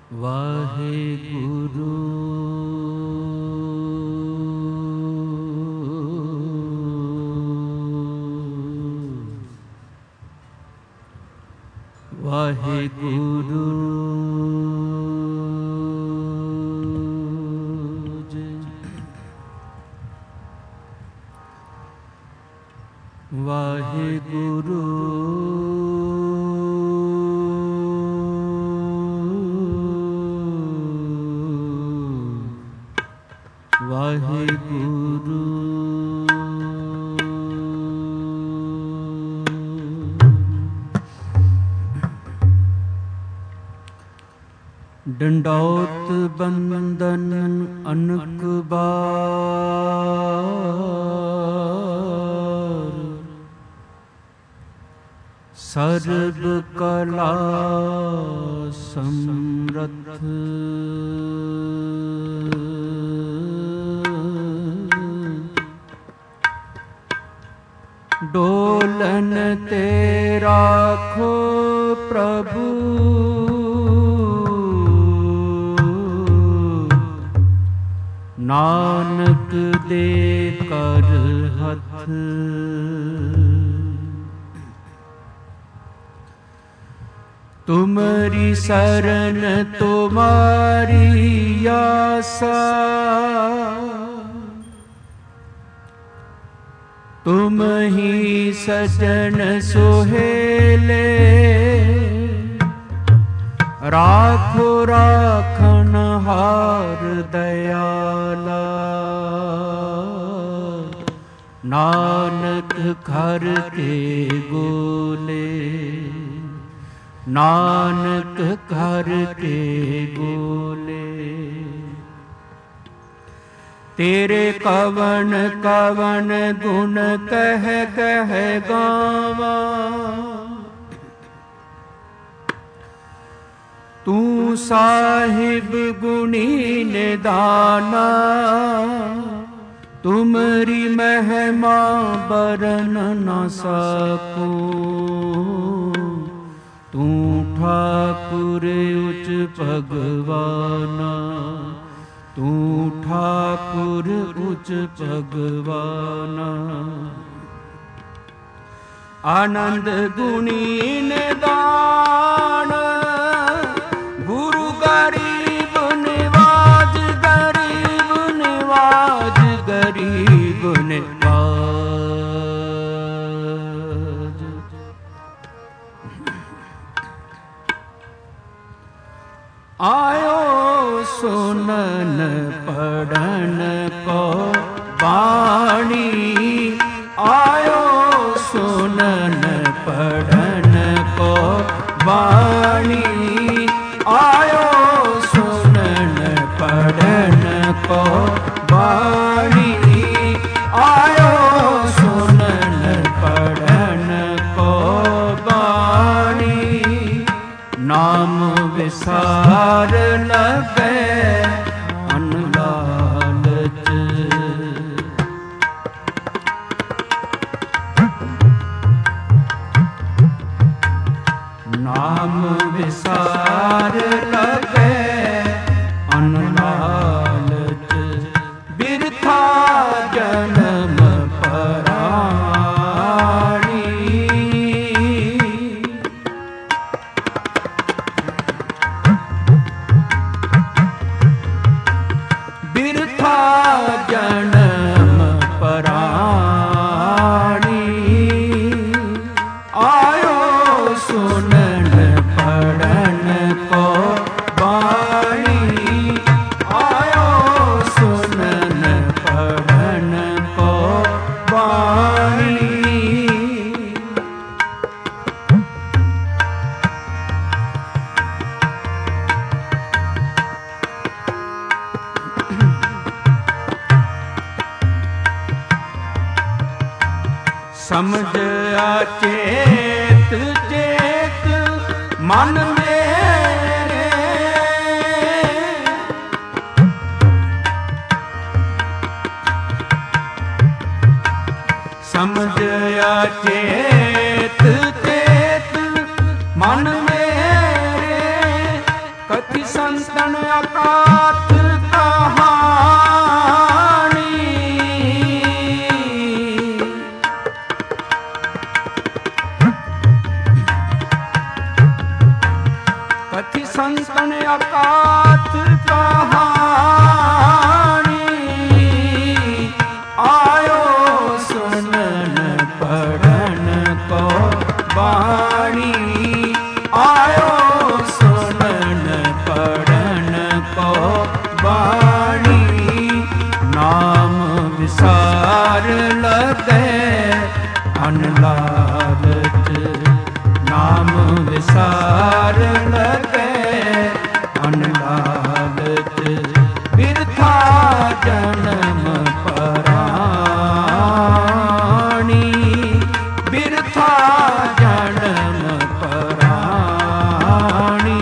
ਵਾਹਿਗੁਰੂ ਵਾਹਿਗੁਰੂ ਜੀ। ਵਾਹਿਗੁਰੂ ਵਾਹਿਗੁਰੂ ਡੰਡੌਤ ਬੰਦਨ ਅਨਕ ਬਾਰ ਸਰਬ ਕਲਾ ਸਮਰੱਥ ਡੋਲਨ ਤੇ ਰਾਖੋ ਪ੍ਰਭੂ ਨਾਨਕ ਦੇ ਕਰ ਹੱਥ ਤੁਮਰੀ ਸਰਨ ਤੁਮਾਰੀ ਆਸਾ ਤੁਮ ਹੀ ਸਜਣ ਸੁਹੇਲੇ ਰਾਖੋ ਰਾਖਣ ਹਾਰ ਦਇਆਲਾ ਨਾਨਕ ਘਰ ਕੇ ਗੋਲੇ ਨਾਨਕ ਘਰ ਕੇ ਗੋਲੇ ਤੇਰੇ ਕਵਣ ਕਵਣ ਗੁਣ ਕਹਿ ਕਹਿ ਗਾਵਾਂ ਤੂੰ ਸਾਹਿਬ ਗੁਣੀ ਨਿਦਾਨਾ ਤੁਮਰੀ ਮਹਿਮਾ ਬਰਨ ਨਾ ਸਕੂੰ ਤੂੰ ਠਾਕੁਰ ਉਚ ਭਗਵਾਨਾ ਤੂੰ ਠਾਕੁਰ ਉਚ ਭਗਵਾਨਾ ਆਨੰਦ ਗੁਣੀ ਨਿਦਾਨ ਗੁਰੂ ਗਰੀਬ ਨਿਵਾਜ ਗਰੀਬ ਨਿਵਾਜ ਗਰੀਬ ਨਿਵਾਜ ਆਇਓ ਸੁਨਨ ਪੜਨ ਕੋ ਬਾਣੀ ਆਇਓ ਸੁਨਨ ਪੜਨ ਕੋ ਬਾਣੀ ਆਇਓ ਸੁਨਨ ਪੜਨ ਕੋ ਬਾਣੀ ਆਇਓ ਸੁਨਨ ਪੜਨ ਕੋ ਬਾਣੀ ਨਾਮ ਵਿਸਾਰ ਲਗੈ ਅਨਲਾਲਚ ਨਾਮ ਵਿਸਾਰ ਲਗੈ ਅਨਲਾਲਚ ਬਿਰਥਾ ਜਨਮ ਪਰਾਣੀ ਬਿਰਥਾ ਜਨਮ ਪਰਾਣੀ ਆਇਓ ਸੁਨਨ ਪੜਨ ਕੋ ਬਾਣੀ ਆਇਓ ਸੁਨਨ ਪੜਨ ਕੋ ਬਾਣੀ ਸਮਝ ਆਚੇਤ ਚੇਤ ਮਨ ਮੇਰੇ ਸਮਝ ਆਚੇਤ ਚੇਤ ਮਨ ਮੇਰੇ कथि संतन अकाथ कहानी, कथि संतन अकाथ कहानी, आयो सुनन पढ़न को वाणी, आयो सुनन पढ़न को वाणी, नाम विसार लगे अनलालच, नाम विसार लगे अनलालच, बिरथा जन्म पराणी, बिरथा जन्म पराणी,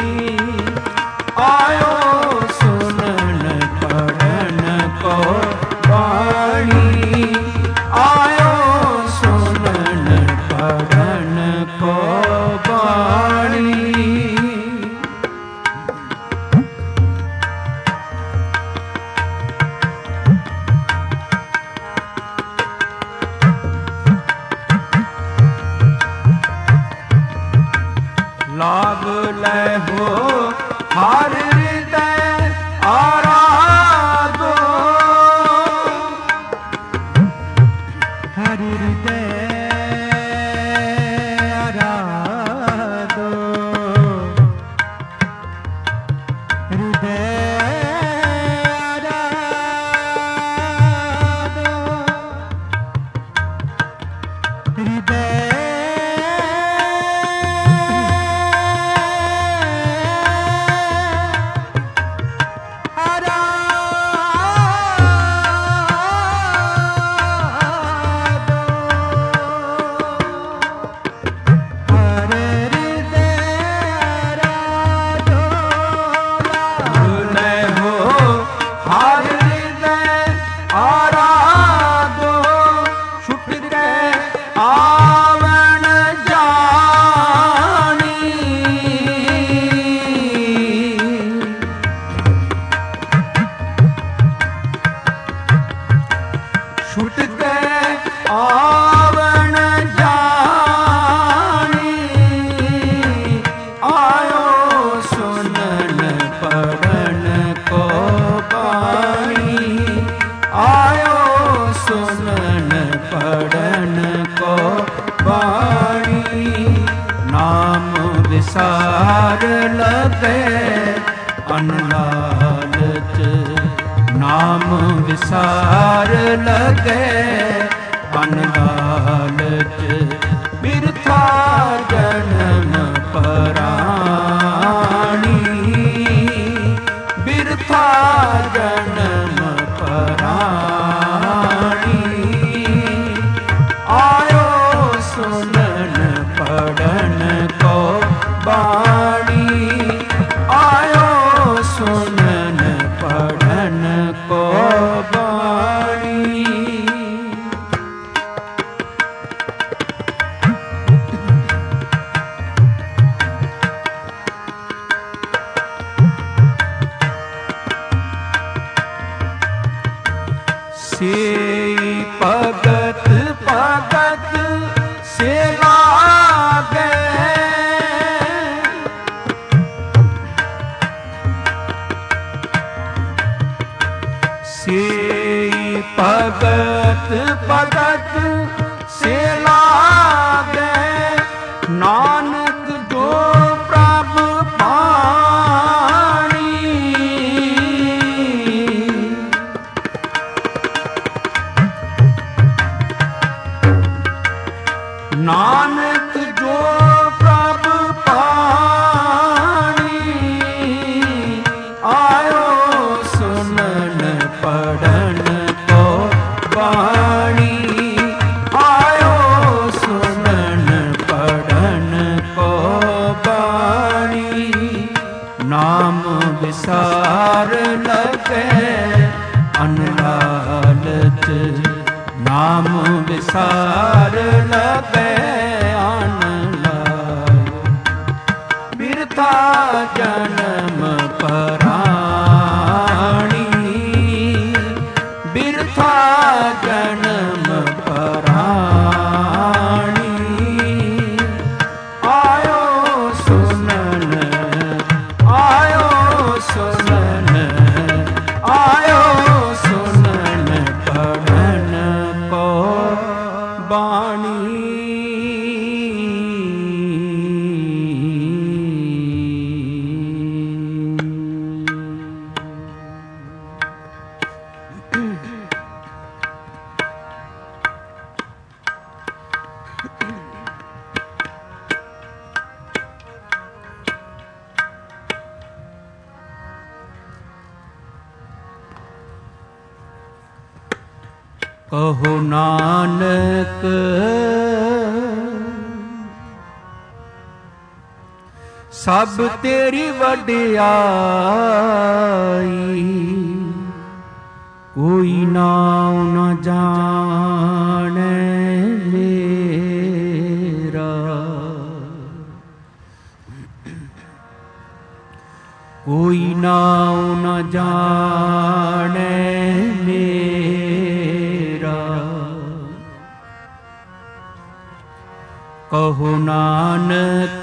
आयो सुनन पढ़न को वाणी, आयो सुनन पढ़न को वाणी। लाभ ले हो हर हृदय आराधो, हर हृदय आराधो, हृदय आराधो, हृदय आवन जानी, आयो सुनन पढ़न को वाणी, आयो सुनन पढ़न को वाणी, नाम विसार लगे अनलालच, नाम विसार लगे अनलालच, बिरथा जन्म पराणी, बिरथा जन्म पराणी, आयो सुनन पढ़न को वाणी, आयो सुनन पढ़न को वाणी। से भगत भगत से लागे, से भगत भगत से लागे, नानक जो प्रभु पानी, नानक जो प्रभु पानी, आयो सुनन पढ़न को वाणी, आयो सुनन पढ़न को वाणी, नाम विसार लगे अनलालच, नाम विसार लगे अनलालच, बिरथा ਬਿਰਥਾ ਜਨਮ ਪਰਾਣੀ, ਬਿਰਥਾ ਜਨਮ ਪਰਾਣੀ। ਆਇਓ ਸੁਨਨ, ਆਇਓ ਸੁਨਨ, ਆਇਓ ਸੁਨਨ ਪੜਨ ਕੋ ਬਾਣੀ। ਕਹੋ ਨਾਨਕ ਸਭ ਤੇਰੀ ਵਡਿਆਈ, ਕੋਈ ਨਾਉ ਨ ਜਾਣੈ ਮੇਰਾ, ਕੋਈ ਨਾਉ ਨ ਜਾਣੈ ਮੇਰਾ। ਕਹੋ ਨਾਨਕ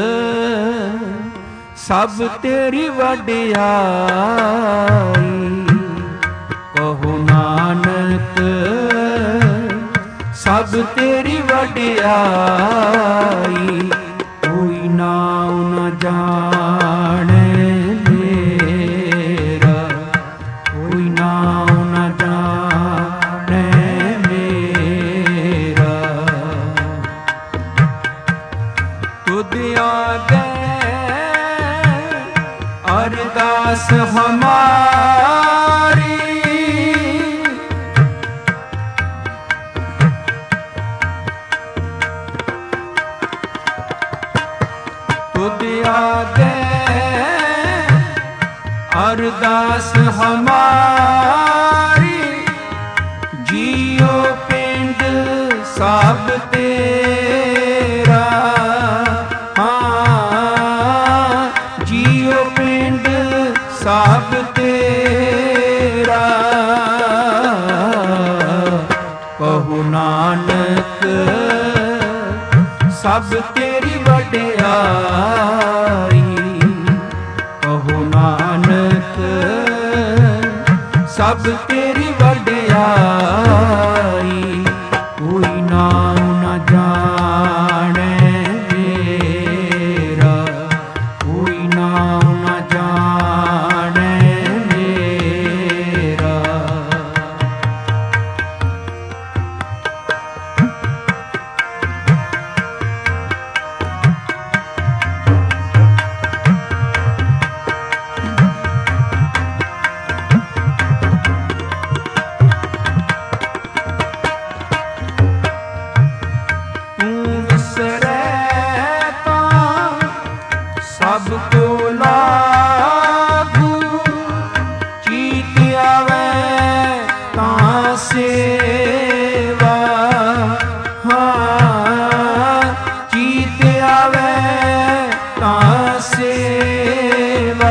ਸਭ ਤੇਰੀ ਵਡਿਆਈ, ਕਹੋ ਨਾਨਕ ਸਭ ਤੇਰੀ ਵਡਿਆਈ, ਕੋਈ ਨਾਉ ਨ ਜਾਣੈ ਮੇਰਾ, ਕੋਈ ਨਾਉ ਨ ਜਾਣੈ ਮੇਰਾ। ਤੁਧ ਆਗੇ ਅਰਦਾਸ ਹਮਾਰੀ, ਤੁਧ ਆਗੇ ਅਰਦਾਸ ਹਮਾਰੀ, ਜੀਉ ਪਿੰਡ ਸਭ ਤੇਰਾ, ਜੀਉ ਪਿੰਡ ਸਭ ਤੇਰਾ। ਕਹੋ ਨਾਨਕ ਸਭ ਤੇਰੀ ਵਡਿਆਈ, ਕਹੋ ਨਾਨਕ ਸਭ ਤੇਰੀ ਵਡਿਆਈ, ਕੋਈ ਨਾਮ ਨ ਜਾਣੈ ਮੇਰਾ, ਕੋਈ ਨਾਮ ਨ ਜਾਣੈ ਮੇਰਾ। ਸਭ ਕੋ ਲਾਗੂ, ਚੀਤ ਆਵੇ ਤਾਂ ਸੇਵਾ, ਚੀਤ ਆਵੇ ਤਾਂ ਸੇਵਾ।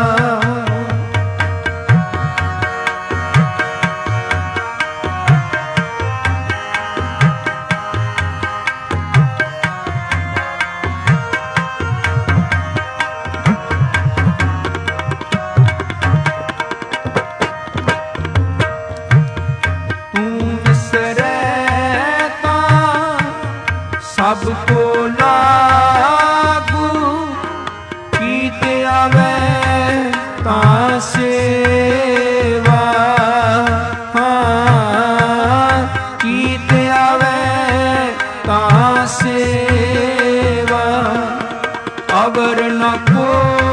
ਸਭ ਕੋ ਲਾਗੂ, ਚੀਤ ਆਵੇ ਤਾਂ ਸੇਵਾ, ਚੀਤ ਆਵੇ ਤਾਂ ਸੇਵਾ। ਅਵਰ ਨ ਕੋ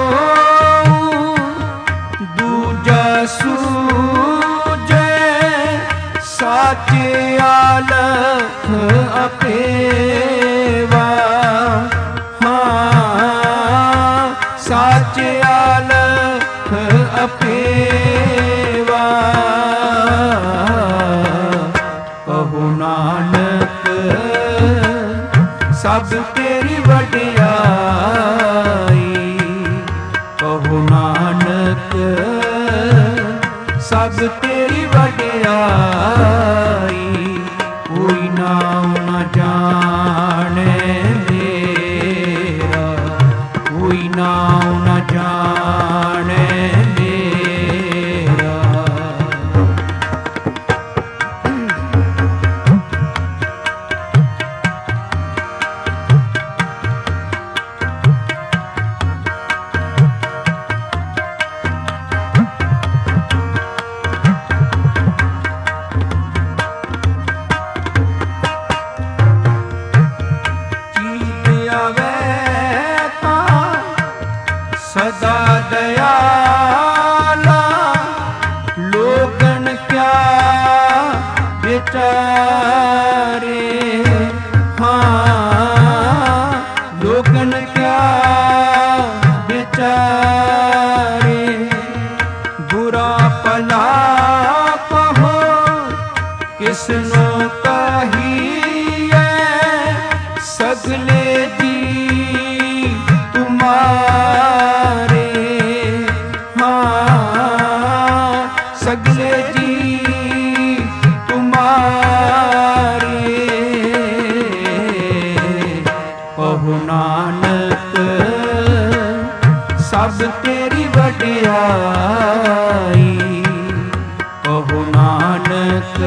ਦੂਜਾ ਸੂਝੈ, ਸਾਚੇ ਆਲਖ ਅਪੇਵਾ, ਸਾਚੇ ਆਲਖ ਅਪੇਵਾ। ਕਹੋ ਨਾਨਕ ਸਭ ਤੇਰੀ ਵਡਿਆਈ, ਸਭ ਤੇਰੀ ਵਡਿਆਈ, ਕੋਈ ਨਾਮ ਨਾ ਜਾਣੇ ਮੇਰਾ, ਕੋਈ ਨਾਮ ਨਾ ਜਾਣੇ ਮੇਰਾ। सदा दयाला लोगन क्या बेचारे, हाँ लोगन क्या बेचारे। बुरा भला कहो किसनो कहिए, सगले जी तुम्हारे, सगले जी तुम्हारे। कहो नानक सब तेरी वडियाई, कहो नानक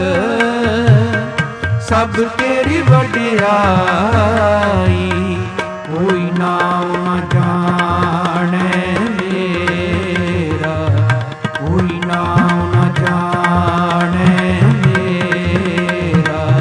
सब तेरी वडियाई, कोई नाम न जाने मेरा, कोई नाम न जाने मेरा।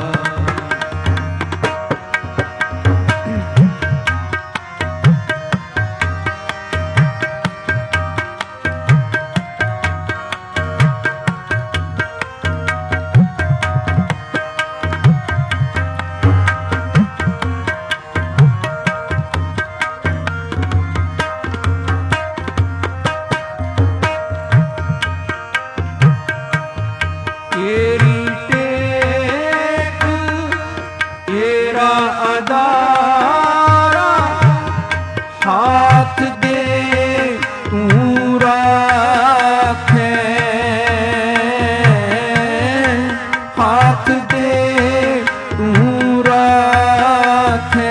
तेरी टेक तेरा अदारा, हाथ दे तू राखे, हाथ दे तू राखे।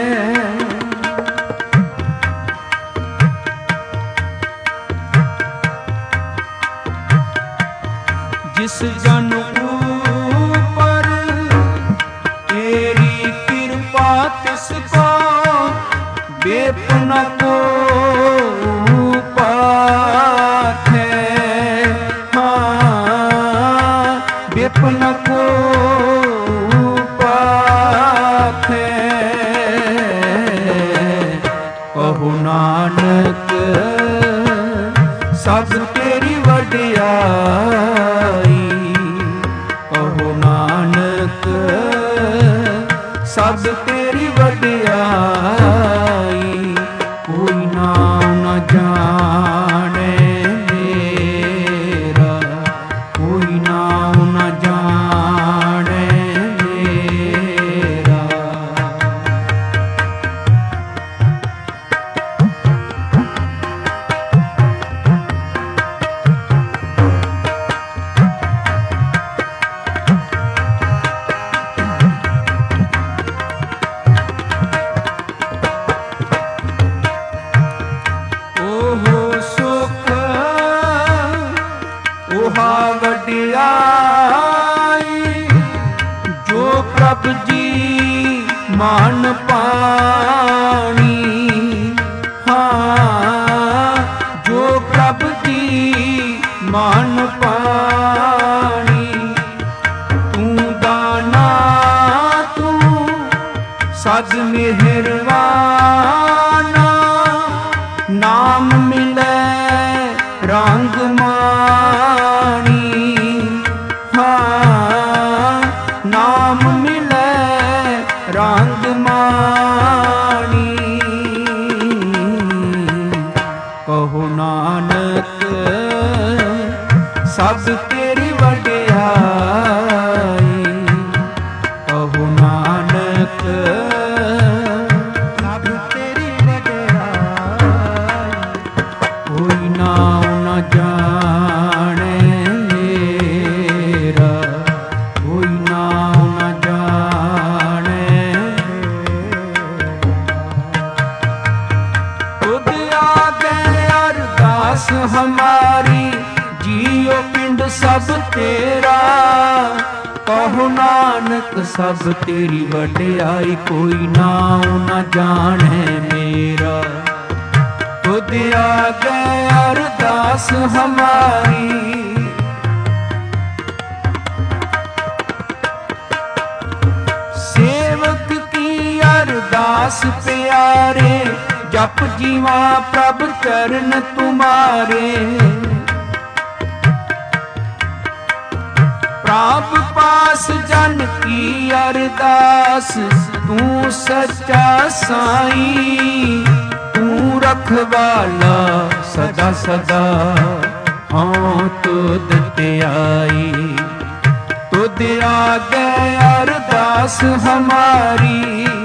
जिस जन ऊपर तेरी कृपा तिसको बेपना को पाथे, हाँ बेपना को पाथे। कहो नानक सब तेरी वडियाई, कहो नानक सब तेरी वडियाई, कोई नाम न जाने मेरा, कोई नाम न जाने मेरा। ओहा वडियाई जो प्रभ जी मान पानी, हाँ जो प्रभ जी मान पानी। तू दाना तू सद मेहरबाना, नाम मिले रंग मानी, हाँ नाम मिले रंग मानी। कहो नानक सब तेरी वडियाई, कहो नानक सब तेरी वडियाई, कोई नाम न जाने अरदास हमारी, जियो पिंड सब तेरा। कहो नानक सब तेरी वड्याई, कोई नाम न जाने मेरा। तुध आगे अरदास हमारी, सेवक की अरदास प्यारे। जप जीवा प्रभ चरण तुम्हारे, प्रभ पास जन की अरदास। तू सच्चा साईं, तू रखवाला सदा सदा। हाँ तुध ते आई, तुध आगे अरदास हमारी।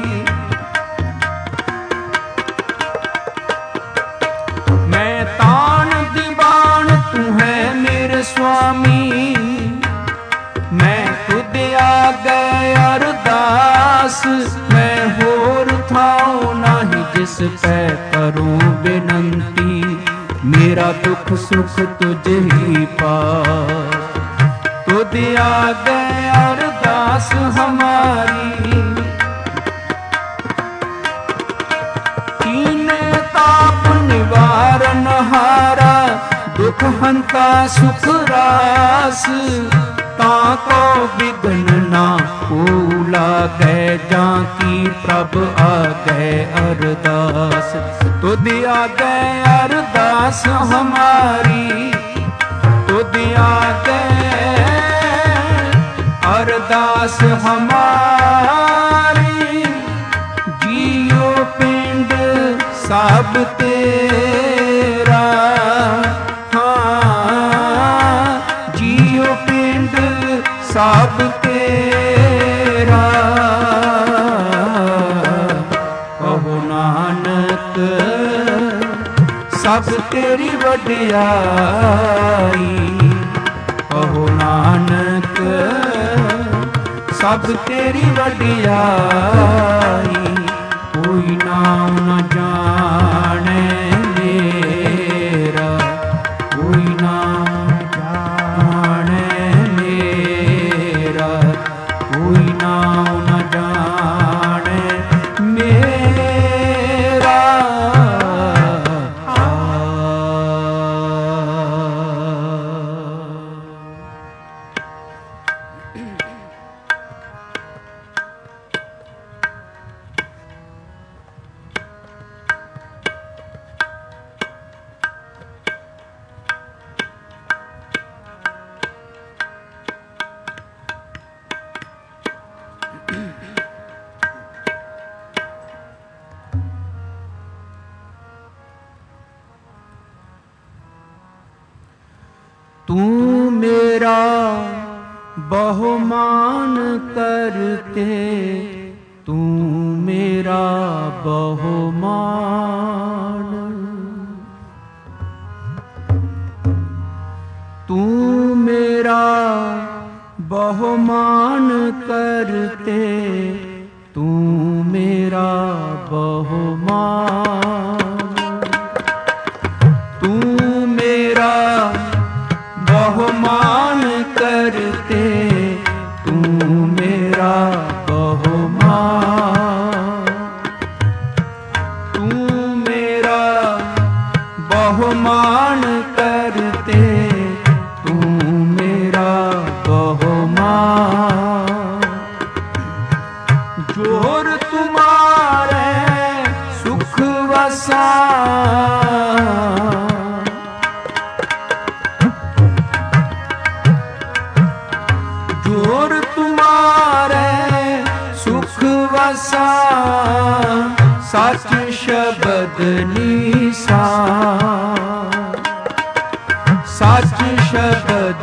मैं तान दीवान, तू है मेरे स्वामी। मैं तुध आगे अरदास, मैं होर थाऊं नाही जिस पै करूं बेनंती। मेरा दुख सुख तुझ ही पास, तुध आगे अरदास हमारी। कीने ताप निवारण हारा, दुख हंता सुख रास। ताको विघ्न ना लागे, जाकी प्रभ आगे अरदास। तुध आगे अरदास हमारी, तुध आगे अरदास हमारी। जियो पिंड सब तेरा, हाँ जियो पिंड सब तेरा। कहो नानक सब तेरी वड्याई। कहो नानक सब तेरी वड्याई। कोई नाम न जाने मेरा, कोई नाम जाने मेरा, कोई नाम न जाने मेरा। तू मेरा बहुमान करते, तू मेरा बहुमान। तू मेरा बहुमान करते, तू मेरा बहुमान। तू मेरा बहुमान करते, तू मेरा बहुमान। तू मेरा बहुमान करते, तू मेरा बहुमान। जोर तुम्हारे सुख वसा, जोर तुम्हारे सुख वसा। सच शब्द निशान, सच शब्द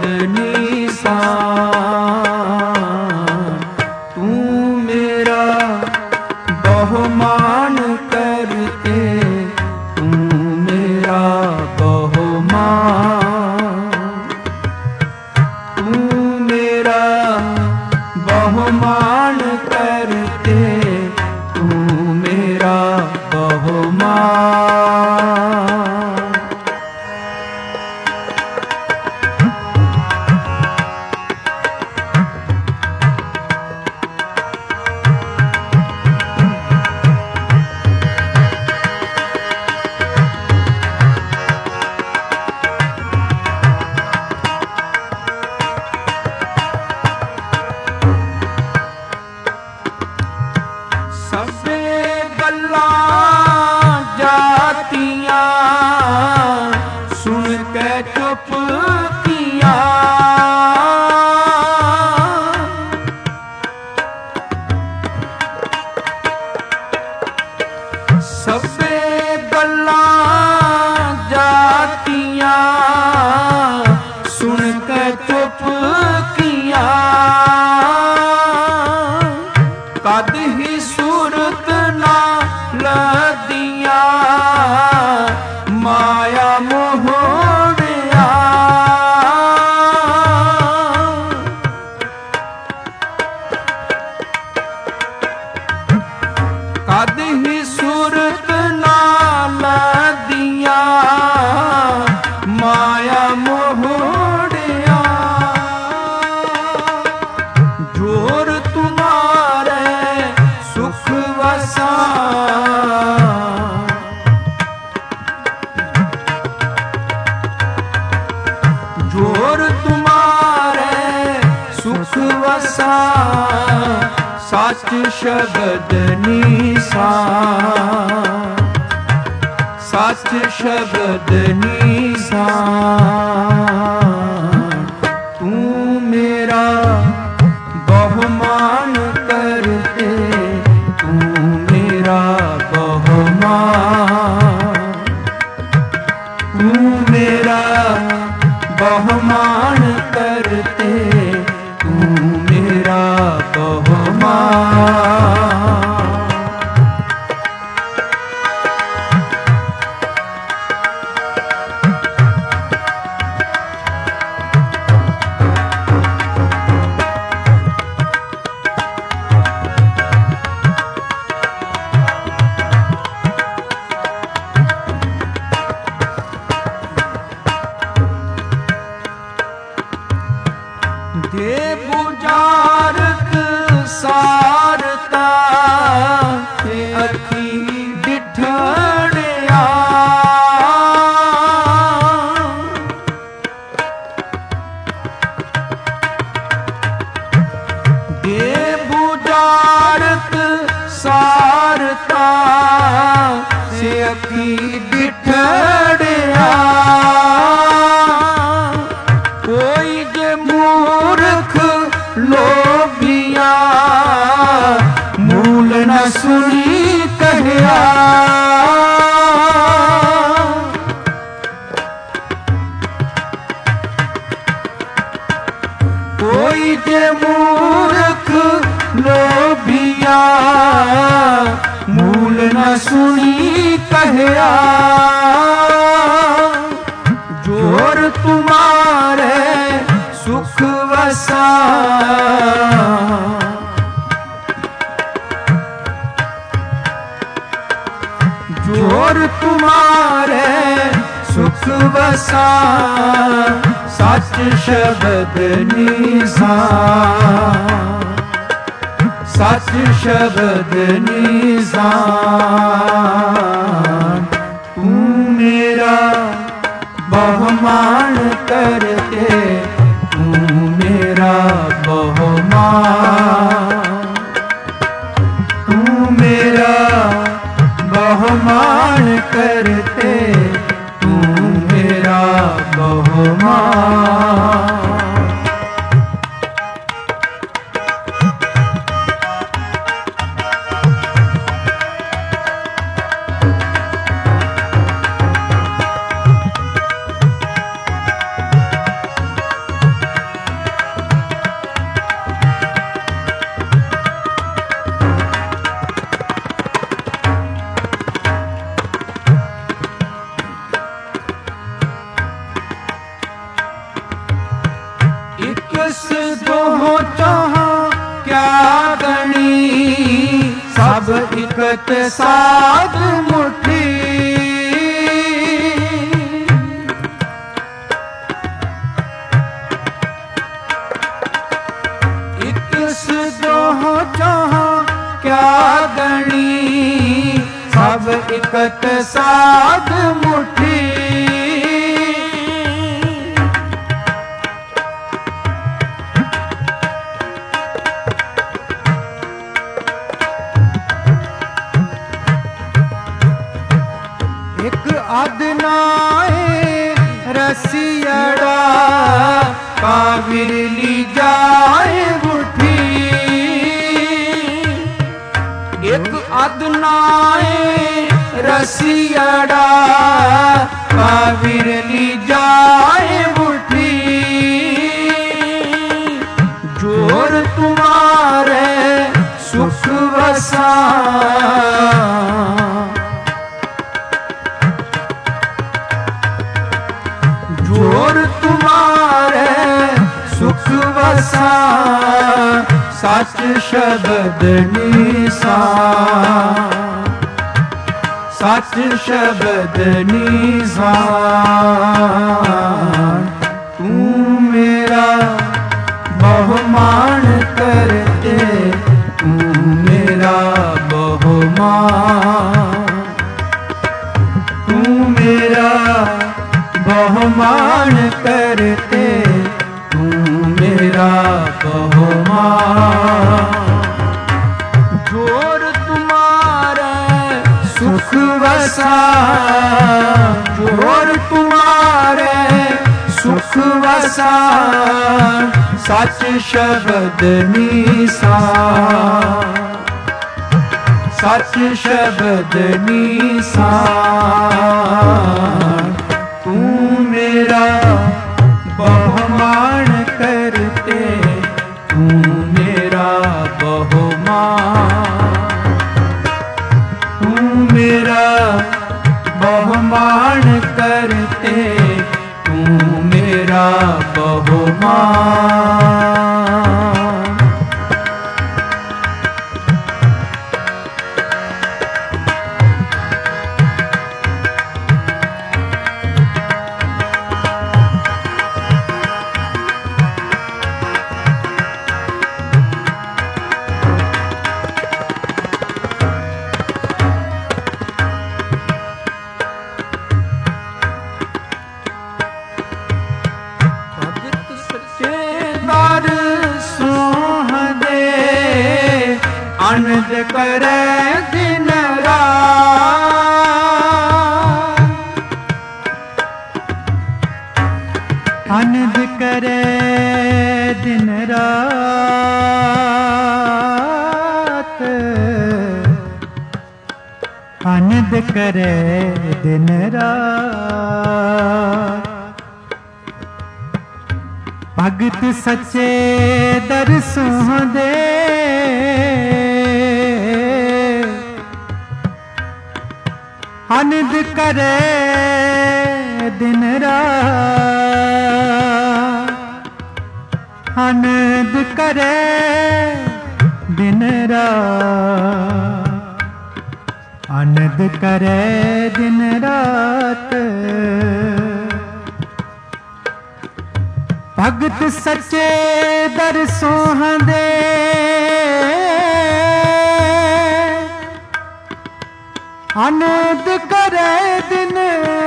निशान। तू मेरा बहुमान करते, तू मेरा बहुमान। तू मेरा बहुमान करते, तू मेरा बहुमान। निसार सच शब्द निसार सच शब्द निसार तू मेरा बहुमान करते तू मेरा बहुमान तू मेरा बहुमान करते तू मेरा बहुमान दे बुझारत सारता ते अखी डिठड़िया दे बुझारत सारता से अखी डिठड़िया कोई जे मूर्ख लोभिया मूल न सुनी कहया कोई जे मूर्ख लोभिया मूल न सुनी कहया जोर तुम्हारे सुख वसा जोर तुम्हारे सुख वसा सच शब्द निसार सच शब्द निसार तू मेरा बहुमान करते तू मेरा बहुमान तू मेरा बहुमान करते तू मेरा बहुमान सब इकत साध मुठी इकस दोह जहाँ क्या गणी सब इकत साध मुठी अदनाए रसियड़ा काविर ली जाए बुठी एक अदनाए रसियड़ा काविर ली जाए बुठी जोर तुम्हारे सुख वसा जोर तुम्हारे सुख वसा सच शब्द निसार सच शब्द निसार तू मेरा बहुमान करते तू मेरा बहुमान तू मेरा बहुमान करते तू मेरा बहुमान। जोर तुम्हारे सुख वसा, जोर तुम्हारे सुख वसा, सच शब्द निसार, सच शब्द निसार। तू मेरा बहुमान करते, तू मेरा बहुमान, तू मेरा बहुमान करते, तू मेरा बहुमान। आनंद करे दिन रात, आनंद करे दिन रात, आनंद करे दिन रात। भगत सच्चे दर्शों दे, आनंद करे दिन रात, आनंद करे दिन रात, आनंद करे दिन रात। भगत सच्चे दर्शों दे, आनंद करे दिन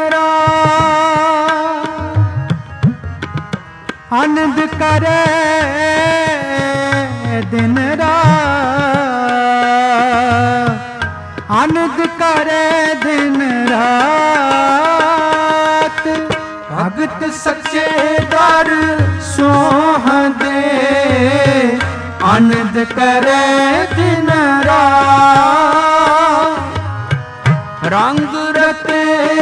रात, आनंद करे दिन रात, आनंद करे दिन रात। भगत सच्चे दर्शों दे, आनंद करे दिन रात। रंग रते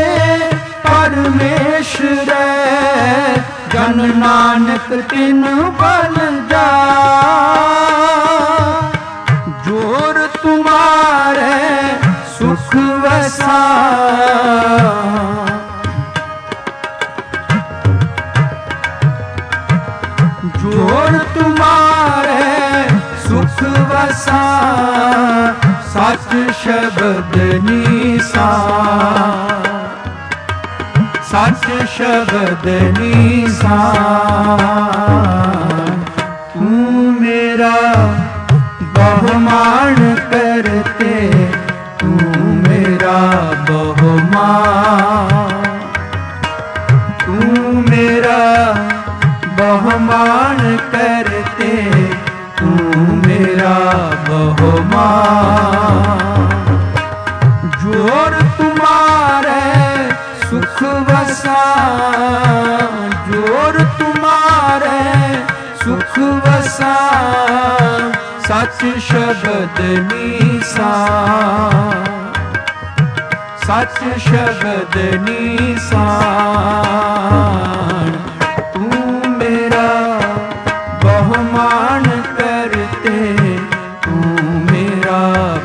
परमेश्वर, जन नानक तिन बल जा। जोर तुम्हारे सुख वसा, जोर तुम्हारे सुख वसा, सच शब्द निसार, सच शब्द निसार। तू मेरा बहुमान करते, तू मेरा बहुमान, तू मेरा बहुमान करते, तू मेरा बहुमान। जोर तुम्हारे सुख वसा, जोर तुम्हारे सुख वसा, सच शब्द निसार, सच शब्द निसार। तू मेरा बहुमान करते, तू मेरा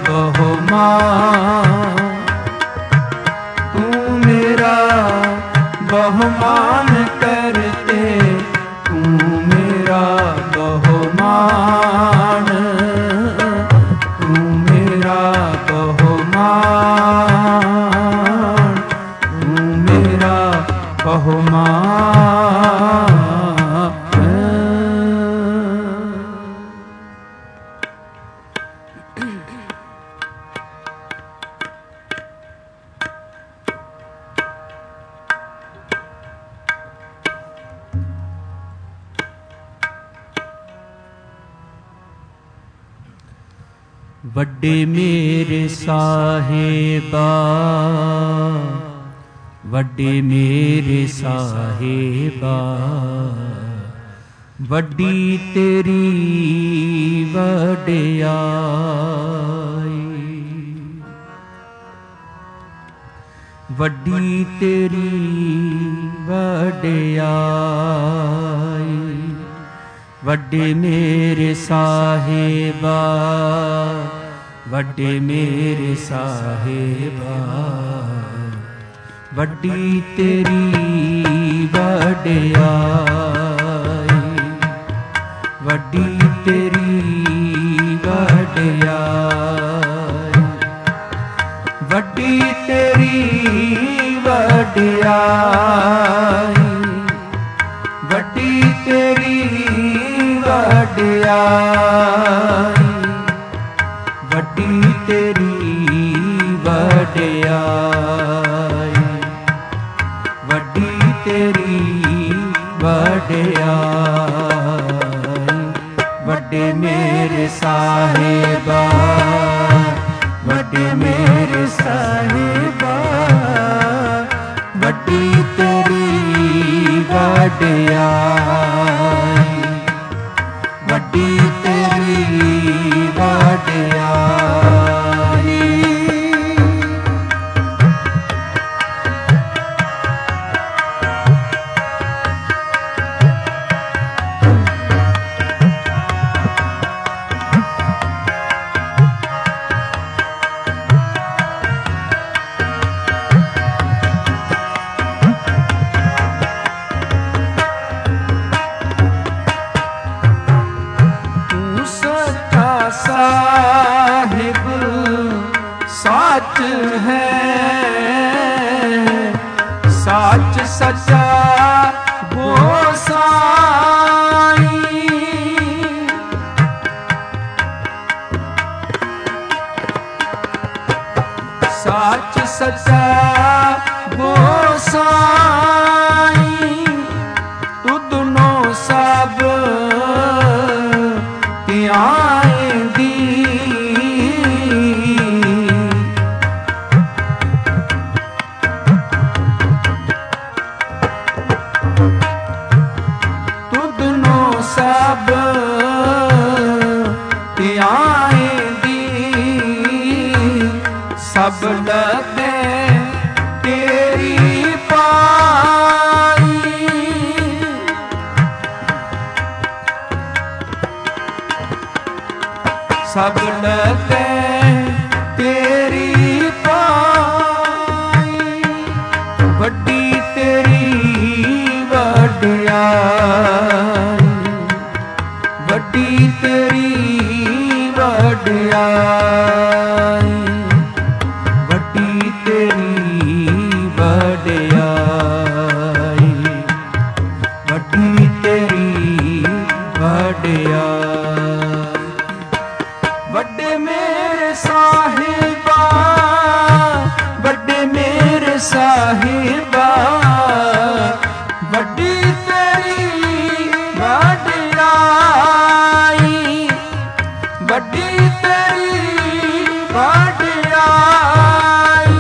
बहुमान, तू मेरा बहुमान करते, तू मेरा बहुमान, तू मेरा बहुमान, तू मेरा बहुमान। ਵੱਡੇ ਮੇਰੇ ਸਾਹਿਬਾ, ਵੱਡੇ ਮੇਰੇ ਸਾਹਿਬਾ, ਵੱਡੀ ਤੇਰੀ ਵਡਿਆਈ, ਵੱਡੀ ਤੇਰੀ ਵਡਿਆਈ, ਵੱਡੇ ਮੇਰੇ ਸਾਹਿਬਾ, ਵੱਡੇ ਮੇਰੇ ਸਾਹਿਬਾ, ਵੱਡੀ ਤੇਰੀ ਵਡਿਆਈ, ਵੱਡੀ ਤੇਰੀ ਵਡਿਆਈ, ਵੱਡੀ ਤੇਰੀ ਵਡਿਆਈ, ਵੱਡੀ ਤੇਰੀ ਵਡਿਆਈ, ਵੱਡੀ ਤੇਰੀ ਵਡਿਆਈ, ਵੱਡੀ ਤੇਰੀ ਵਡਿਆਈ, ਵੱਡੇ ਮੇਰੇ ਸਾਹਿਬਾ, ਵੱਡੇ ਮੇਰੇ ਸਾਹਿਬਾ, ਵੱਡੀ ਤੇਰੀ ਵਡਿਆਈ, ਵੱਡੀ ਤੇਰੀ ਵਡਿਆਈ। ਸਾਹਿਬ ਸੱਚ ਹੈ, ਸੱਚ ਸੱਚਾ ਗੋਸਾਈ, ਸੱਚ ਸੱਚਾ ਗੋਸਾਈ, ਤੁਧਨੋਂ ਸਭ ਧਿਆਏਂਦੀ, ਤੁਧਨੋਂ ਸਭ ਧਿਆਏਂਦੀ, ਸਭ ਲਗੇ ਤੇਰੀ ਪਾਈ, ਸਭ ਲਗੇ ਤੇਰੀ ਪਾਈ, ਵੱਡੀ ਤੇਰੀ ਵਡਿਆਈ, ਵੱਡੀ ਤੇਰੀ ਵਡਿਆਈ, ਵੱਡੀ ਤੇਰੀ ਵਡਿਆਈ, ਵੱਡੀ ਤੇਰੀ ਵਡਿਆਈ, ਵੱਡੇ ਮੇਰੇ ਸਾਹਿਬਾ, ਵੱਡੇ ਮੇਰੇ ਸਾਹਿਬਾ, ਵੱਡੀ ਤੇਰੀ ਵਡਿਆਈ, ਵੱਡੀ ਤੇਰੀ ਵਡਿਆਈ।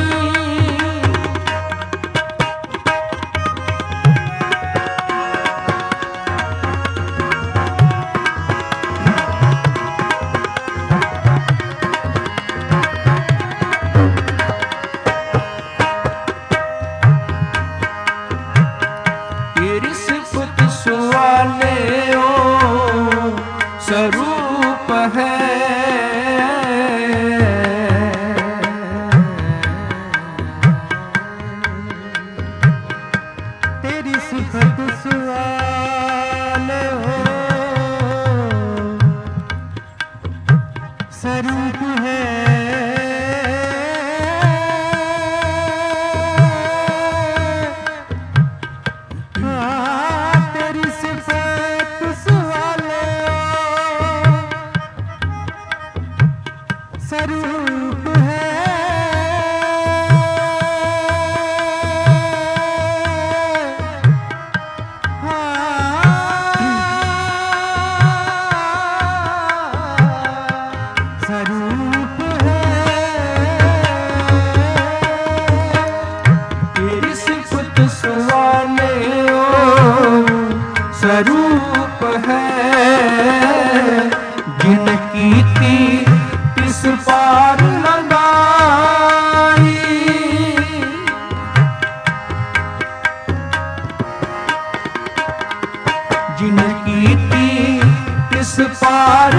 जिन कीती तिस पार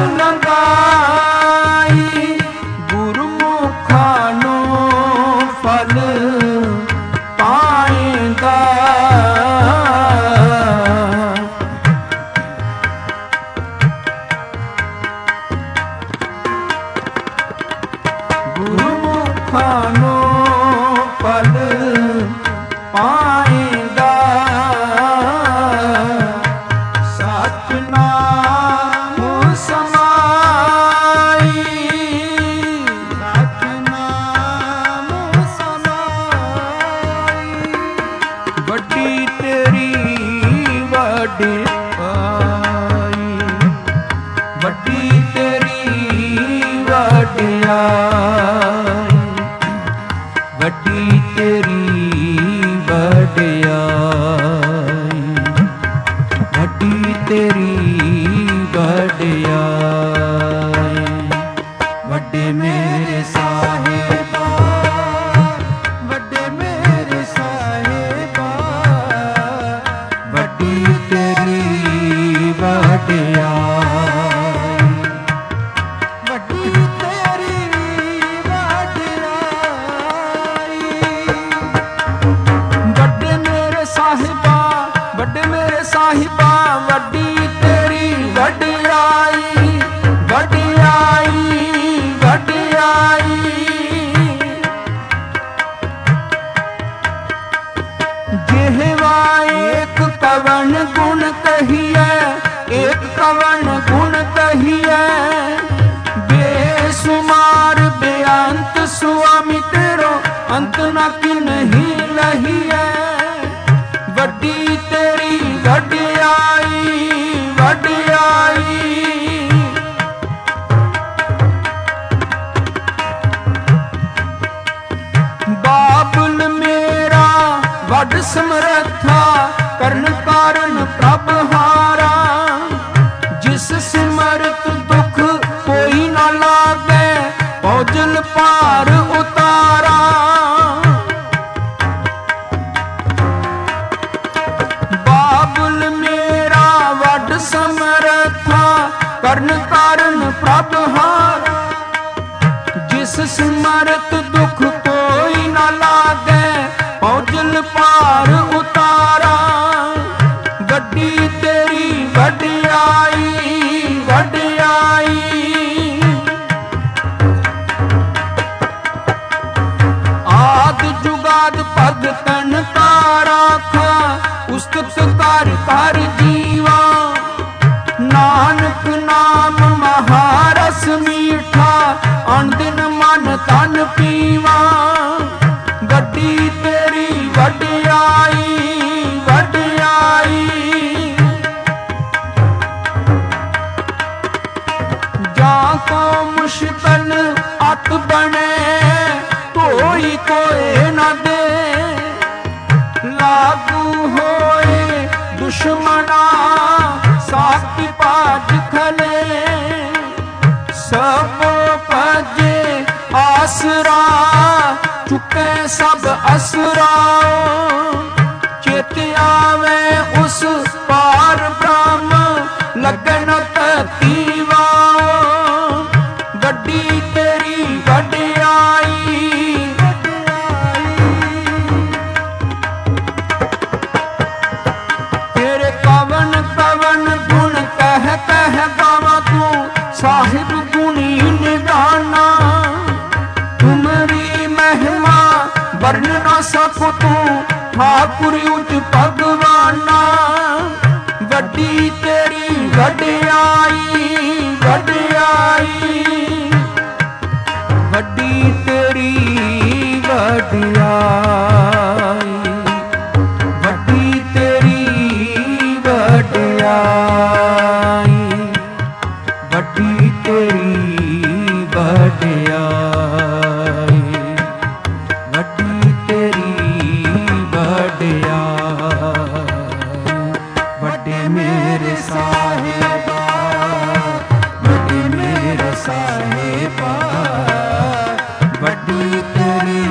लगाई, गुरमुखानो फल पाएगा। गुरमुखानो फल पाएगा। सतनाम समाई, सतनाम समाई, वड्डी तेरी वड्याई, वड्डी तेरी वड्याई, वड्डी तेरी वड्याई, वड्डी तेरी वड्याई। वड्डे मेरे साहिबा, वड्डे मेरे साहिबा, वड्डी तेरी वड्याई, वड्डी तेरी वड्याई। वड्डे मेरे साहिबा, वड्डे मेरे साहिबा, वड्डी तेरी वड्याई, वड्याई, वड्याई। जेहवा एक कवन गुण कहिए, एक कवन गुण कहिए, बेसुमार बेअंत स्वामी तेरो अंत न किन्हीं लहिए। वड्डी तेरी वड्याई, वड्याई। बाबुल मेरा वड समरथा, करन कारण प्रभ हारा, जिस सिमरत दुख कोई न लागे, पौजल पार उतारा। बाबुल मेरा वड समरथा, करन कारण प्रभ हारा, जिस सिमरत दुख कोई न लागे, पौजल पार उतारा। वड्डी तेरी वड्याई, वड्याई। आद जुगाद भगतन का राखा, उस्तुत कर कर जीवा, नानक नाम महारस मीठा, अनदिन मन तन पीवा। वड्डी तेरी वड्याई, वड्याई। जाको मुश्किल अत बने, कोई कोई न दे, लागू होए दुश्मना, साकी पाज खले, सब भजे आसरा, चुके सब असरा। चेत आवे उस पार ब्रह्म, लगन तीवा। वड्डी तेरी वड्याई, तेरे कवन कवन गुण कह कह गावा तू, साहिब गुणी निदाना। तुमरी महिमा वर्ण न सको तू, ठाकुर उच भगवाना। वड्डी तेरी वड्याई, वड्याई, वड्डी तेरी वड्याई, वड्डी तेरी वड्याई, वड्डी तेरी वड्याई, वड्डी तेरी वड्याई। वड्डे मेरे साहिबा, वड्डे मेरे साहिबा, वड्डी तेरी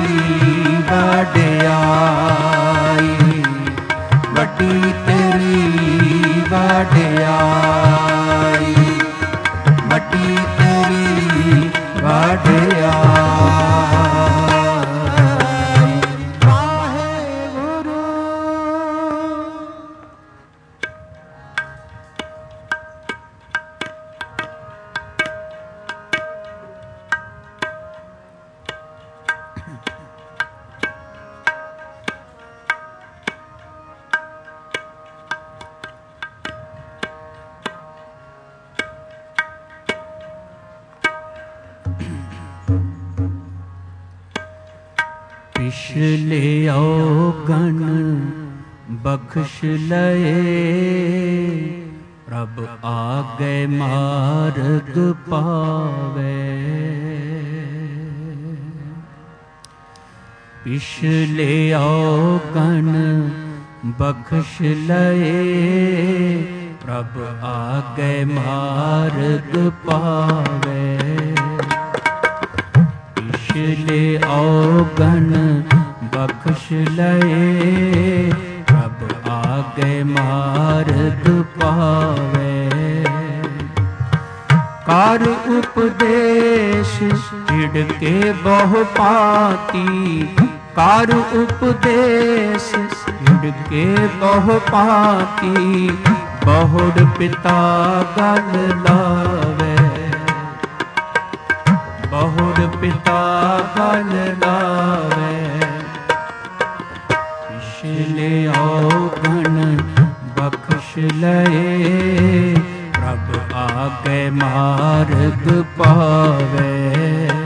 वड्याई, वड्डी तेरी वड्याई। ਪਿਛਲੇ ਔਗਣ ਬਖਸ਼ ਲਏ, ਪ੍ਰਭ ਆਗੇ ਮਾਰਗ ਪਾਵੇ। ਪਿਛਲੇ ਔਗਣ ਬਖਸ਼ ਲਏ, ਪ੍ਰਭ ਆਗੇ ਮਾਰਗ ਪਾਵੇ। ਪਿਛਲੇ ਔਗਣ ਬਖਸ਼ ਲਏ, ਪ੍ਰਭ ਆਗੇ ਮਾਰਗ ਪਾਵੇ। ਕਰ ਉਪਦੇਸ਼ ਛਿੜ ਕੇ ਬਹੁ ਪਾਤੀ, ਕਰ ਉਪਦੇਸ਼ ਛਿੜ ਕੇ ਬਹੁ ਪਾਤੀ, ਬਹੁੜ ਪਿਤਾ ਗਲ ਲਾਵੇ। ਬਹੁੜ ਪਿਤਾ ਗਲ ਲਾਵੇ। ਪਿਛਲੇ ਔਗਣ ਬਖਸ਼ ਲਏ, ਪ੍ਰਭ ਆਗੇ ਮਾਰਗ ਪਾਵੇ।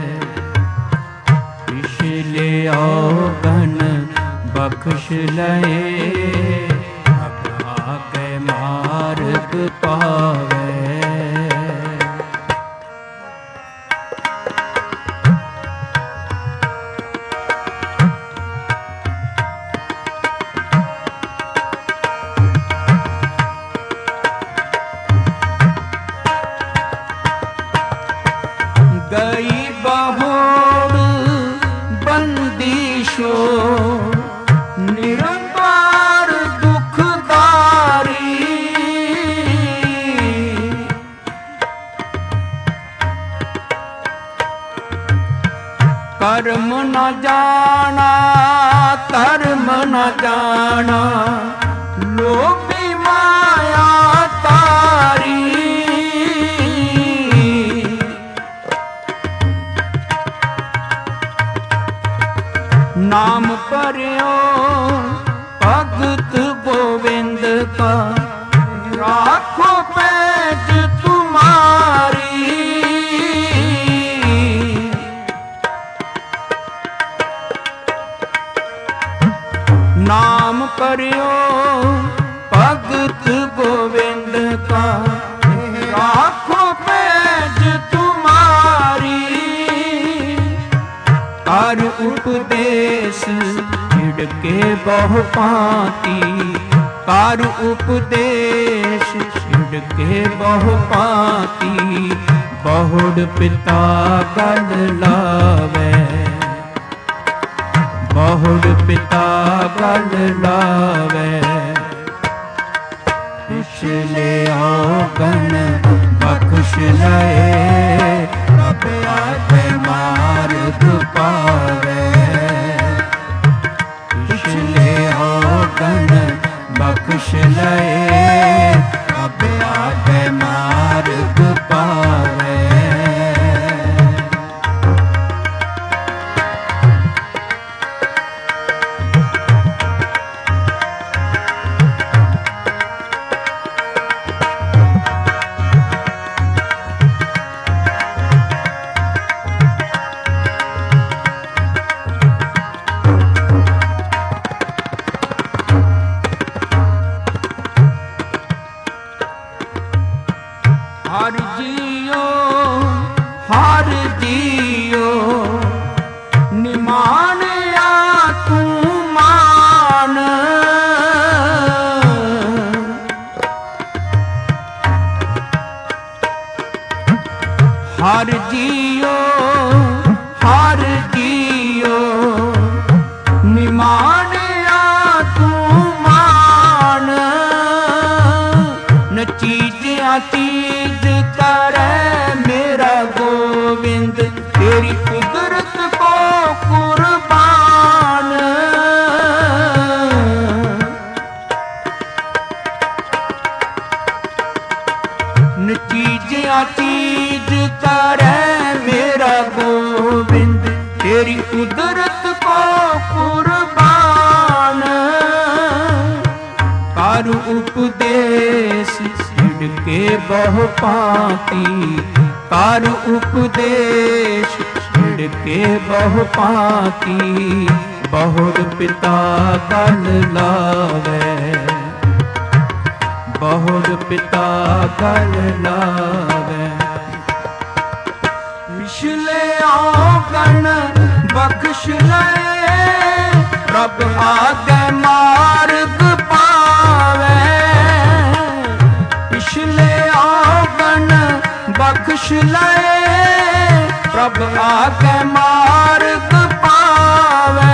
ਪਿਛਲੇ ਔਗਣ ਬਖਸ਼ ਲਏ, ਪ੍ਰਭ ਆਗੇ ਮਾਰਗ ਪਾਵੇ। ਗਈ ਬਹੁੜ ਬੰਦੀਸ਼ੋ, ਨਿਰੰਕਾਰ ਦੁਖਦਾਰੀ। ਕਰਮ ਨ ਜਾਣਾ ਧਰਮ ਨ ਜਾਣਾ, ਲੋਭੀ ਮਾਇਆ ਤਾਰੀ। ਨਾਮ ਭਰਿਓ ਭਗਤ ਗੋਵਿੰਦ ਕਾ, ਰਾਖੋ ਪੈਜ ਤੁਮਾਰੀ। ਨਾਮ ਭਰਿਓ ਭਗਤ ਗੋਵਿੰਦ ਕਾ, ਰਾਖੋ ਪੈਜ ਤੁਮਾਰੀ। ਕਰ ਉਪਦੇਸ਼ ਛਿੜ ਕੇ ਬਹੁ ਪਾਤੀ, ਕਰ ਉਪਦੇਸ਼ ਛਿੜ ਕੇ ਬਹੁ ਪਾਤੀ, ਬਹੁੜ ਪਿਤਾ ਗਲ ਲਾਵੇ। ਬਹੁੜ ਪਿਤਾ ਗਲ ਲਾਵੇ। ਪਿਛਲੇ ਔਗਣ ਬਖਸ਼ ਲਏ, ਪ੍ਰਭ ਆਗੇ ਮਾਰਗ ਪਾਵੇ। ਪਿਛਲੇ ਔਗਣ ਬਖਸ਼ ਲਏ, ਪ੍ਰਭ ਆਗੇ ਮਾਰਗ ਪਾਵੇ। ਹਰਿ ਜੀਓ ਹਰਿ ਜੀਓ, ਨਿਮਾਣਿਆ ਤੂੰ ਮਾਨ। ਹਰਿ ਜੀਓ ਹਰਿ ਜੀਓ, ਨਿਮਾਣਿਆ ਤੂੰ ਮਾਨ। ਨ ਚੀਜ਼ਿਆ ਚੀਜ਼ ਕਰੇ ਮੇਰਾ ਗੋਵਿੰਦ, ਤੇਰੀ ਕੁਦਰਤ ਕੋ ਕੁਰਬਾਨ। ਨ ਚੀਜ਼ਿਆ ਚੀਜ਼ ਕਰੇ ਮੇਰਾ ਗੋਵਿੰਦ, ਤੇਰੀ ਕੁਦਰਤ ਕੋ ਕੁਰਬਾਨ। ਕਰ ਉਪਦੇਸ਼ ਛਿੜ ਕੇ ਬਹੁ ਪਾਤੀ, ਕਰ ਉਪਦੇਸ਼ ਛਿੜ ਕੇ ਬਹੁ ਪਾਤੀ, ਬਹੁੜ ਪਿਤਾ ਗਲ ਲਾਵੇ, ਬਹੁੜ ਪਿਤਾ ਗਲ ਲਾਵੇ। ਪਿਛਲੇ ਔਗਣ ਬਖਸ਼ ਲਏ, ਪ੍ਰਭ ਆਗੇ ਮਾਰਗ ਪਾਵੇ। ਪਿਛਲੇ ਔਗਣ ਬਖਸ਼ ਲਏ, ਪ੍ਰਭ ਆਗੇ ਮਾਰਗ ਪਾਵੇ।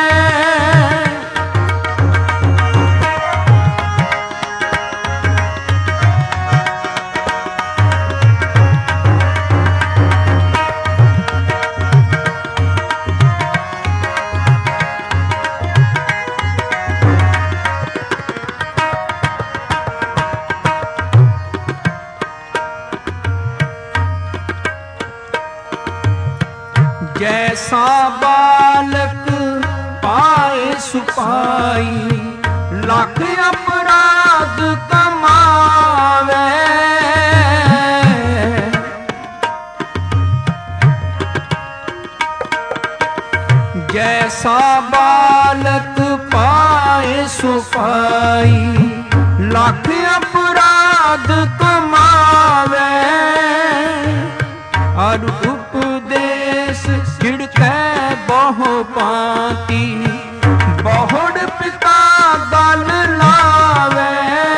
जैसा बालक पाए सुपाई, लाख अपराध कमावे। जैसा बालक पाए सुपाई, लाख अपराध कमावे। और उपदेश छिड़कै बहु पाती, बहुड़ पिता गल लावे।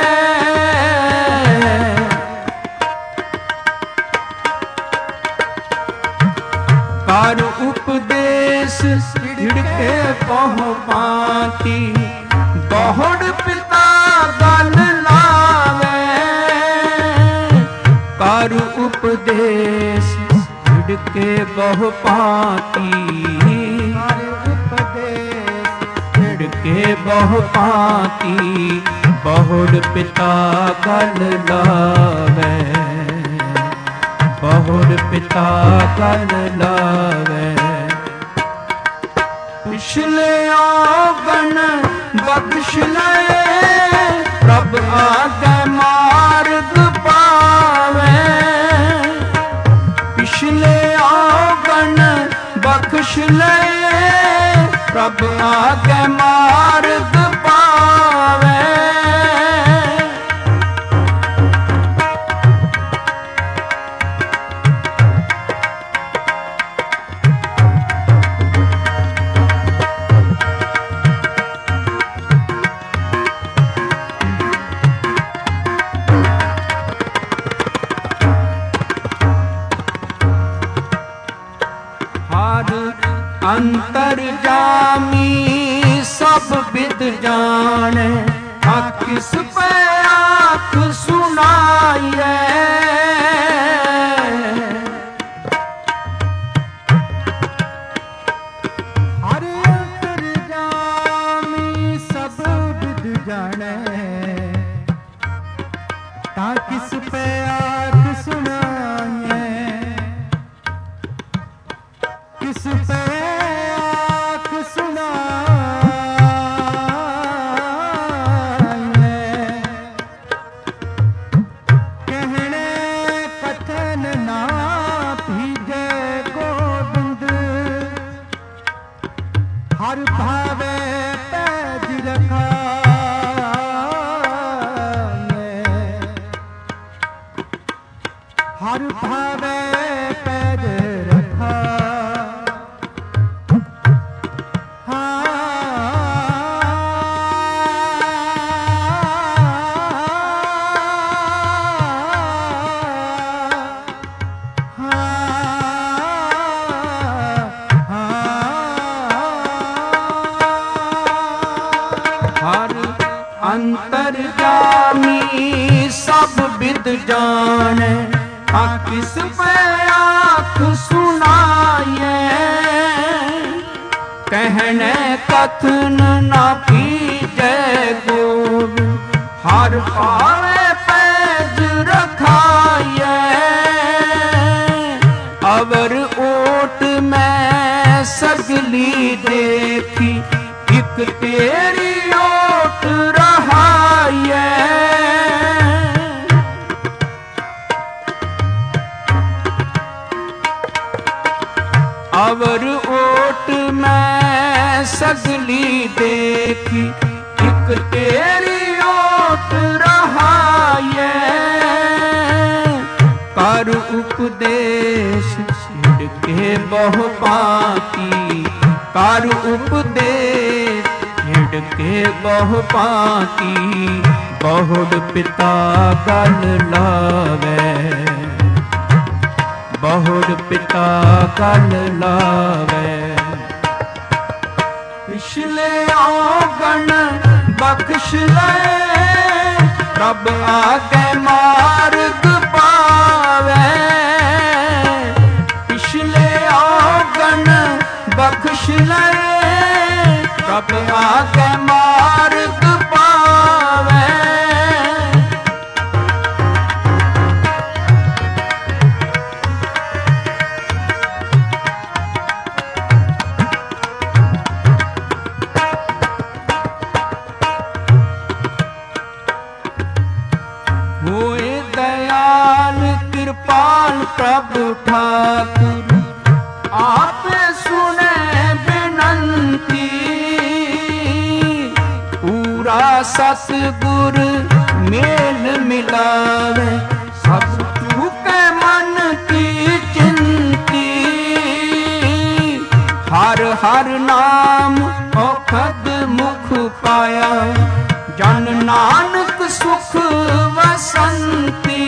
कर उपदेश छिड़कै बहु पाती, बहुड़ पिता गल लावे। कर उपदेश छिड़के बहु पाती, छिड़के बहु पाती, बहुड़ पिता गल लावे, बहुड़ पिता गल लावे। पिछले औगण बख्श लए, प्रभ आगे मार्ग पावे। पिछले औगण बख्श लए, प्रभ आगे मार्ग पावे। अंतरजामी सब विद जाने, किस पे आँख सुनाइए। हर अंतरजामी सब विद जाने, किस पे आँख सुनाइए। किस पे हर भावे पैज रखा, हर भावे पैज रखा। अंतरजामी सब विद जाने, किस पे आँख सुनाइए। कहने कथन ना कीजे गोविंद, हर पावे पैज रखाइए। अवर ओट में सगली देखी, एक तेरी ओट रहाइए। अवर ओट में सग देखी एक तेरी ओट रहाए। कर उपदेश छिड़के बहु पाती, कर उपदेश छिड़के बहु पाती। बहुड़ पिता गल लावे, बहुड़ पिता गल लावे। पिछले औगण बख्श ले, रब आगे मार्ग पावे। पिछले औगण बख्श ले, रब आगे मार्ग पावे। होए दयाल कृपाल प्रभु ठाकुर, आप सुने बिनंती। पूरा सतगुर मेल मिलावे, सब चूके मन की चिंती। हर हर नाम औखद मुख पाया, जन नानक सुख वसंती।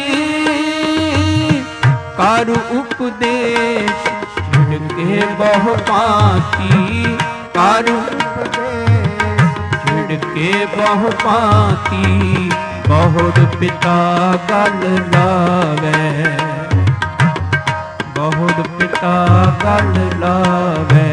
कर उपदेश छिड़के बहु पाती, कर उपदेश छिड़के बहु पाती। बहुड़ पिता गल लावे, बहुड़ पिता गल लावे।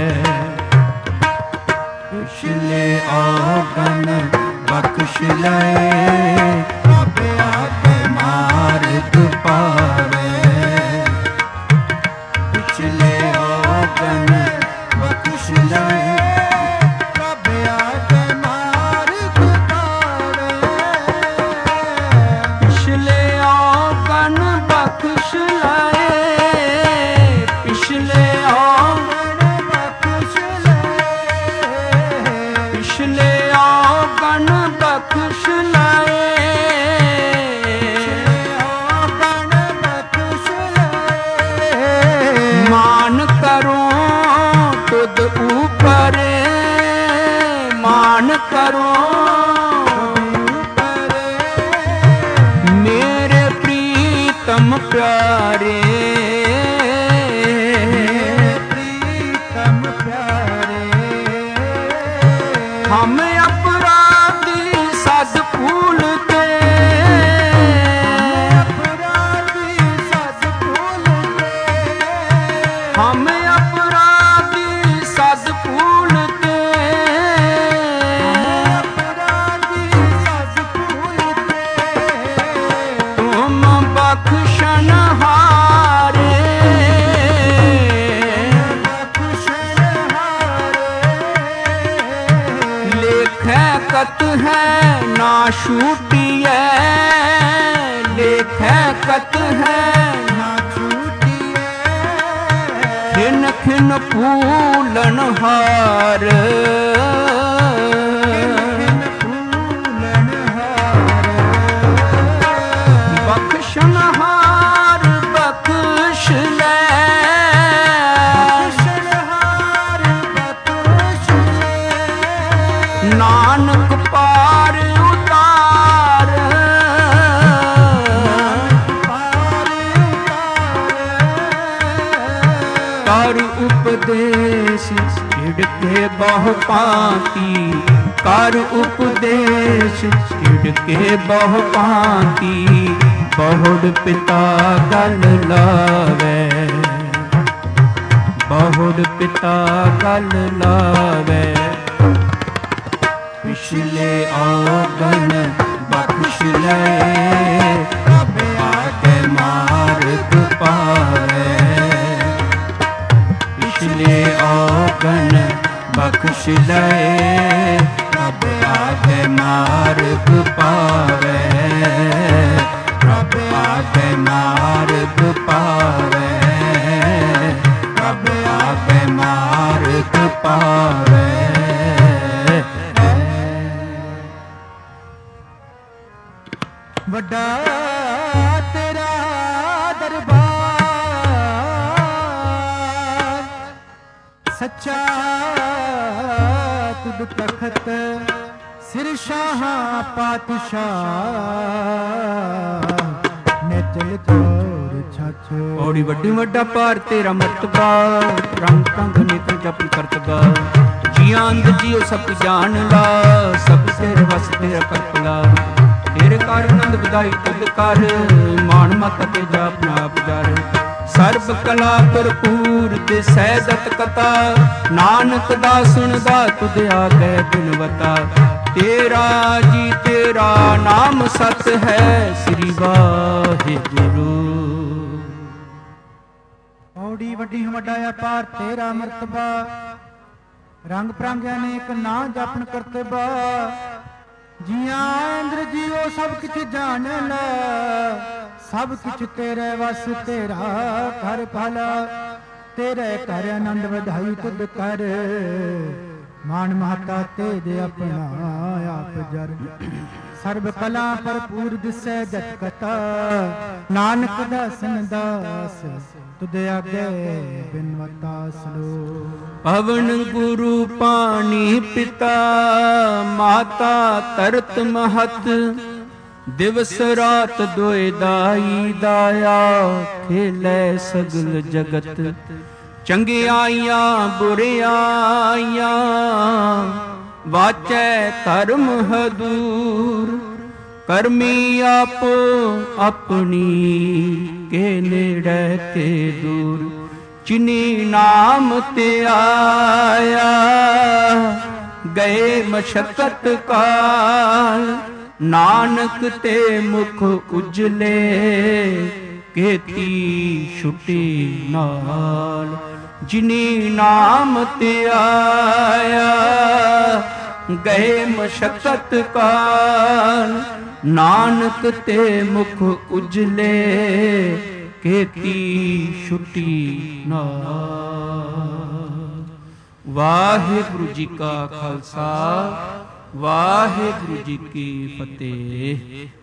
पिछले औगण बख्श ले, रब आगे मार्ग पावे। पिछले औगण बख्श ले, रब आगे मार्ग पावे। पिछले औगण बख्श ले, पिछले औगण बख्श ले, पिछले औगण बख्श लाए। मान करो तुद ऊपर, मान करो मेरे प्रीतम प्यारे, प्रीतम प्यारे। हम अपराधी सद भूलते, अपराधी सद भूलते। हम अपराधी सद भूलते, अपराधी सद भूलते। तुम बख्शन हारे, बख्शन हारे। लेखै कत है ना छूटिए, लेखै कत है ना छूटिए। खिन खिन फूलन हार, बख्शन हार बख्श ले, बख्शन हार बख्श ले। नानक पार उतार, पार उतार। कर उपदेश छिड़के बहु पाती, कर उपदेश छिड़के बहु पाती। बहुड़ पिता गल लावे, बहुड़ पिता गल लावे। पिछले औगण बख्श ले, रब आगे मार्ग पावे। पिछले औगण बख्श ले, रब आगे मार्ग पावे। रब आगे मार्ग पावे, रब आगे मार्ग पावे। ਵੱਡਾ ਤੇਰਾ ਦਰਬਾਰ, ਸੱਚਾ ਤੁਧ ਤਖਤ ਸਿਰ ਸ਼ਾਹਾਂ ਪਾਤਸ਼ਾਹ, ਨਿਚਲ ਚੋਰ ਛਛ। ਔੜੀ ਵੱਡੀ ਵੱਡਾ ਪਾਰ ਤੇਰਾ ਮਰਤਬਾ, ਰੰਗ ਰੰਗ ਨਿਤ ਜਪ ਕਰਤਗਾ। ਜੀਆਂ ਅੰਧ ਜੀਓ ਸਭ ਜਾਣ ਲਾ, ਸਭ ਤੇਰੇ ਵਸ ਤੇਰਾ ਕਰਪਲਾ। ਤੇਰੇ ਕਰ ਆਨੰਦ ਵਧਾਈ ਤੁਧ ਕਰ, ਮਾਣ ਮਤ ਤੇ ਜਾਪ ਨਾ ਪੁਜਾਰ। ਸਰਬ ਕਲਾ ਭਰਪੂਰ ਤੇ ਸਹਿਜਤ ਕਥਾ, ਨਾਨਕ ਦਾ ਸੁਣਦਾ ਤੁਧ ਆਗੇ ਬਿਨਵਤਾ। ਤੇਰਾ ਜੀ ਤੇਰਾ ਨਾਮ ਸਤ ਹੈ, ਸ੍ਰੀ ਵਾਹਿਗੁਰੂ। ਔੜੀ ਵੱਡੀ ਵੱਡਾ ਅਪਾਰ ਤੇਰਾ ਮਰਤਬਾ, ਰੰਗ ਪ੍ਰੰਗ ਅਨੇਕ ਨਾ ਜਪਨ ਕਰਤਬਾ। ਜੀਆਂ ਇੰਦਰ ਜੀਓ ਸਭ ਕਿਛ ਜਾਣ ਲੈ, ਸਭ ਕਿਛ ਤੇਰੇ ਵਸ ਤੇਰਾ ਕਰ ਭਲਾ। ਤੇਰੇ ਕਰ ਆਨੰਦ ਵਧਾਈ ਤੁਧ ਕਰ, ਮਾਨ ਮਹਤਾ ਤੇਜ ਆਪਣਾ ਆਪ ਜਰ। ਸਰਬ ਕਲਾ ਭਰਪੂਰ ਦਿਸੈ ਜਤ ਕਥਾ, ਨਾਨਕ ਦਾਸਨ ਦਾਸ ਤੁਧ ਆਗੇ ਬਿਨਵਤਾ ਸਲੋ। ਪਵਨ ਗੁਰੂ ਪਾਣੀ ਪਿਤਾ, ਮਾਤਾ ਤਰਤ ਮਹਤ। ਦਿਵਸ ਰਾਤ ਦੋਇ ਦਾਈ ਦਾਇਆ, ਖੇਲੇ ਸਗਲ ਜਗਤ। ਚੰਗਿਆਈਆਂ ਬੁਰਿਆਈਆਂ, ਵਾਚੈ ਧਰਮ ਹਦੂਰ। ਕਰਮੀ ਆਪੋ ਆਪਣੀ, ਕੇ ਨੇੜੇ ਕੇ ਦੂਰ। ਚਿਨੀ ਨਾਮ ਤੇ ਆਇਆ, ਗਏ ਮਸ਼ਕਤ ਕਾਲ। ਨਾਨਕ ਤੇ ਮੁਖ ਉਜਲੇ, ਕੀਤੀ ਛੁਟੀ ਨਾਲ। ਜਿਨੀ ਨਾਮ ਤੇ ਆਇਆ, ਗਏ ਮਸ਼ਕਤ ਕਾਲ। ਨਾਨਕ ਤੇ ਮੁਖ ਉਜਲੇ, ਕੀਤੀ ਛੁਟੀ ਨਾਲ। ਵਾਹਿਗੁਰੂ ਜੀ ਕਾ ਖਾਲਸਾ, ਵਾਹਿਗੁਰੂ ਜੀ ਕੀ ਫਤਿਹ।